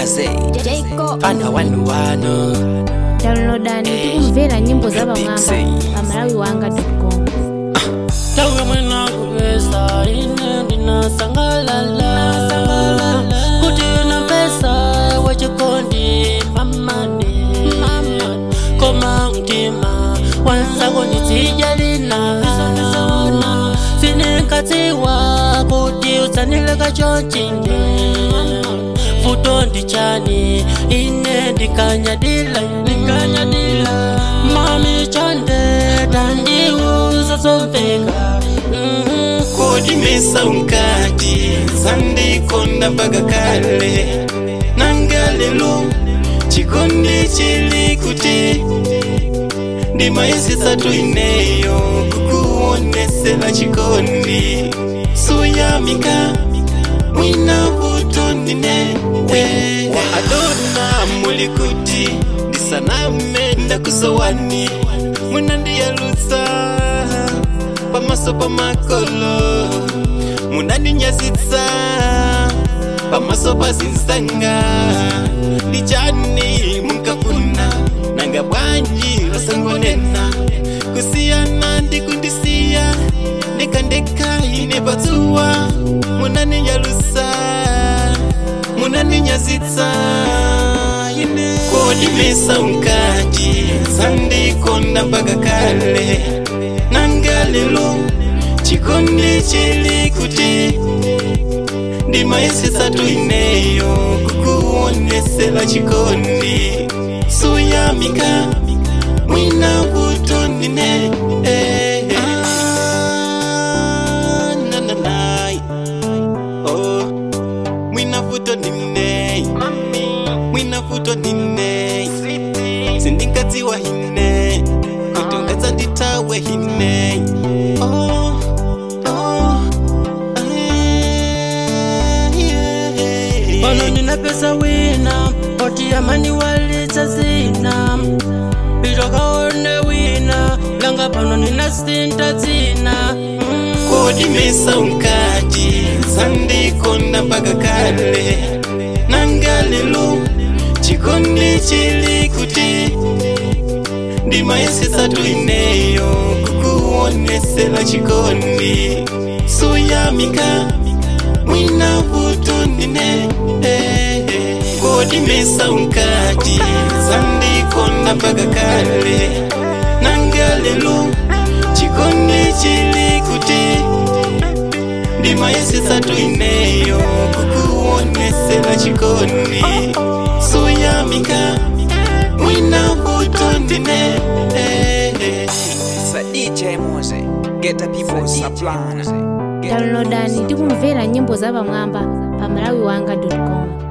Jazzy Jacob Pana wanu downloadani tikumvera nyimbo za bamwamba pa malawiwanga.com. Tawe mwena kupesa ine ndinasangalala kuti na pesa wachikondi mamani koma mtima wanzako nitijalina sinikatiwa kuti utsanileka chochingi vuto ndichani ine ndikanyadila mami chonde tandiuza somveka kodi mesa unkati sandikonda mpaka kale nangalelo chikondi chili kuti ndimaisisatu ineyo kukuonesela chikondi suyamika mwina vuto ndine adona muli kuti ndisanamenda kusowani mwina ndiyalutsa pamaso pamakolo munandinyazitsa pamaso pazinzanga ndichani munkafuna nanga bwanji rasangonena kusiyana ndikundisiya ndekandeka ine patsuwa munandinyalutsa munandinyazitsa ine kodi mesa unkati sandikonda mpaka kale nangalelo chikondi chili kuti ndimaisisatu ineyo kukuonesela chikondi suyamika mwina vuto ndine nananai mwina vuto ndine mwina vuto ndine sindinkadziwa hine kutungatsa nditawe hine pano nina pesa wina oti amani walitsa zina pitokaone wina langa pano nina sinta zina kodi mesa unkati sandikonda mpaka kale nangalelo chikondi chili kuti ndimaisisatu ineyo kukuonesela chikondi suyamika mwina vuto ndine kodi mesa unkati sandikonda mpaka kale nangalelo chikondi chili kuti ndimaisisatu ineyo kukuonesela chikondi suyamika mwina vuto ndine It's a DJ Mose Get the people supply Downloadani tikumvera nyimbo za bamwamba pa malawiwanga.com.